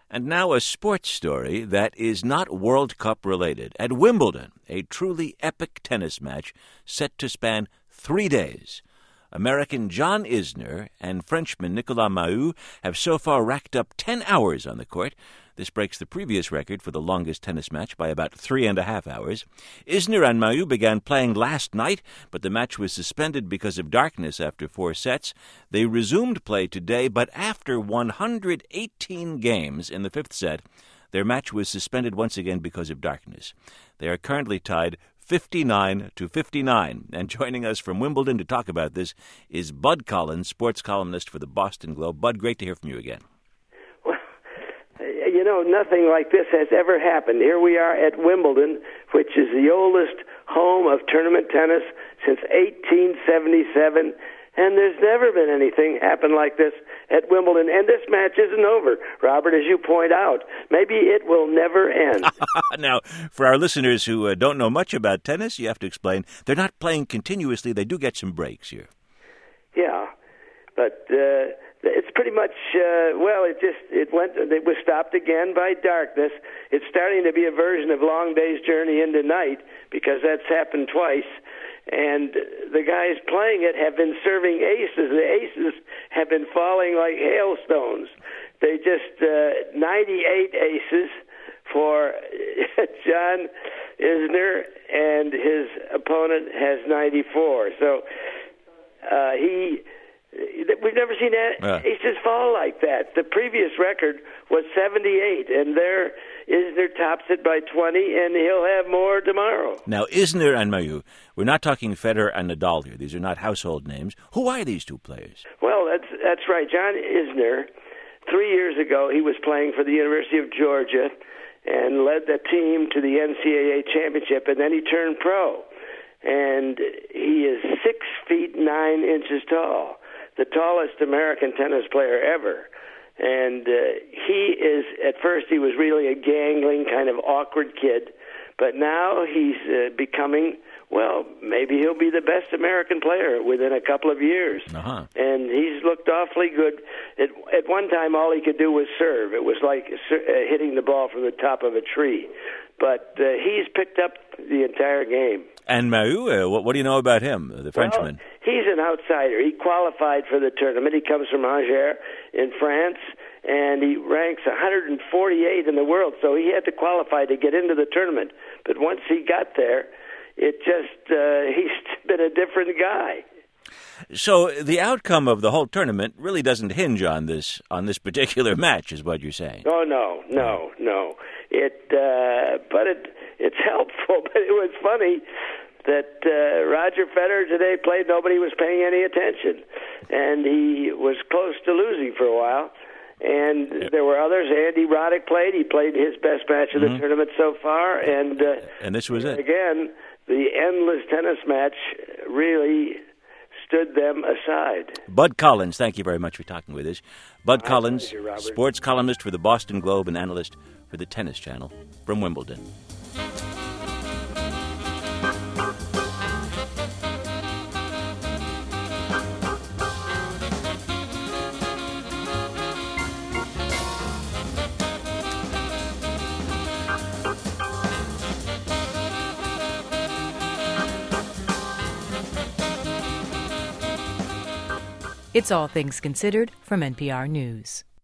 And now a sports story that is not World Cup related. At Wimbledon, a truly epic tennis match set to span 3 days. American John Isner and Frenchman Nicolas Mahut have so far racked up 10 hours on the court. This breaks the previous record for the longest tennis match by about 3.5 hours. Isner and Mahut began playing last night, but the match was suspended because of darkness after 4 sets. They resumed play today, but after 118 games in the 5th set, their match was suspended once again because of darkness. They are currently tied 59-59. And joining us from Wimbledon to talk about this is Bud Collins, sports columnist for the Boston Globe. Bud, great to hear from you again. You know, nothing like this has ever happened. Here we are at Wimbledon, which is the oldest home of tournament tennis since 1877, and there's never been anything happen like this at Wimbledon. And this match isn't over, Robert, as you point out. Maybe it will never end. Now, for our listeners who don't know much about tennis, you have to explain, they're not playing continuously. They do get some breaks here. Yeah, but it's pretty much, it was stopped again by darkness. It's starting to be a version of Long Day's Journey into Night, because that's happened twice. And the guys playing it have been serving aces. The aces have been falling like hailstones. They just, 98 aces for John Isner, and his opponent has 94. So we've never seen aces fall like that. The previous record was 78, and there Isner tops it by 20, and he'll have more tomorrow. Now, Isner and Mahut, we're not talking Federer and Nadal here. These are not household names. Who are these two players? Well, that's right. John Isner, 3 years ago, he was playing for the University of Georgia and led the team to the NCAA championship, and then he turned pro. And he is 6 feet 9 inches tall, the tallest American tennis player ever. And at first he was really a gangling, kind of awkward kid, but now he's becoming, maybe he'll be the best American player within a couple of years. Uh-huh. And he's looked awfully good. At one time, all he could do was serve. It was like hitting the ball from the top of a tree. But he's picked up the entire game. And Mahut, what do you know about him, the Frenchman? Well, he's an outsider. He qualified for the tournament. He comes from Angers in France, and he ranks 148 in the world, so he had to qualify to get into the tournament. But once he got there, he's been a different guy. So the outcome of the whole tournament really doesn't hinge on this particular match, is what you're saying? Oh, no. It's helpful, but it was funny that Roger Federer today played. Nobody was paying any attention, and he was close to losing for a while. And there were others. Andy Roddick played. He played his best match of the tournament so far, and this was it. Again, the endless tennis match really stood them aside. Bud Collins, thank you very much for talking with us. Bud Collins, pleasure, Robert. Sports columnist for the Boston Globe and analyst for the Tennis Channel from Wimbledon. It's All Things Considered from NPR News.